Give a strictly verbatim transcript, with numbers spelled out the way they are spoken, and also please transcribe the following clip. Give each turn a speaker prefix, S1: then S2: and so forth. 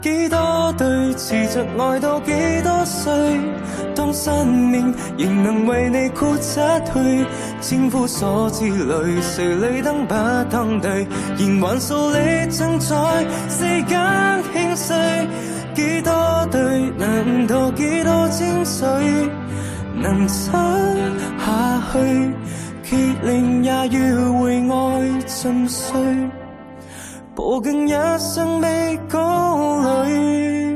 S1: 幾多對持着愛到幾多歲，當生命仍能為你豁出去，千夫所之淚，誰理燈不登對，仍還數里程在世間興衰，幾多對難渡幾多精髓，能走下去，竭力也要為愛盡瘁，步更一生未高淚。